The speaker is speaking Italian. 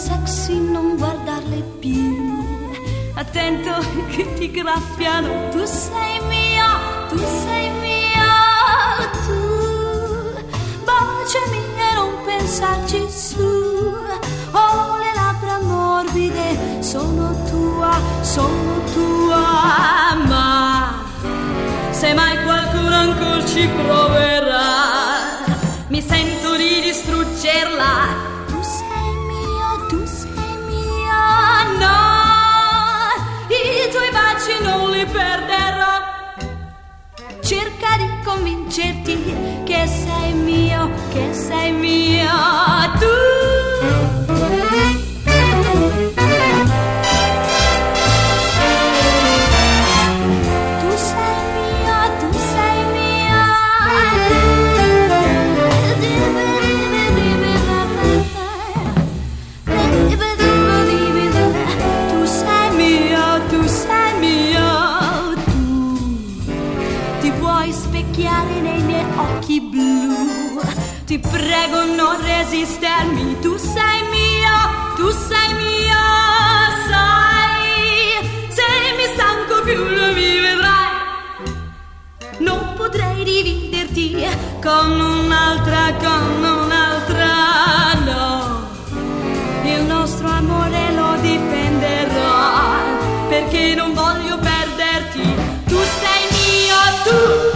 sexy, non guardarle più. Attento che ti graffiano, tu sei mio, tu sei mio, tu. Baciami e non pensarci su. Oh, le labbra morbide, sono tua, ma se mai qualcuno ancora ci proverà, mi sento di distruggerla. Tu sei mio, no, i tuoi baci non li perderò. Cerca di convincerti che sei mio, tu. Nei miei occhi blu, ti prego non resistermi, tu sei mio, sai, se mi stanco più non mi vedrai, non potrei dividerti con un'altra, no, il nostro amore lo difenderò, perché non voglio perderti, tu sei mio, tu.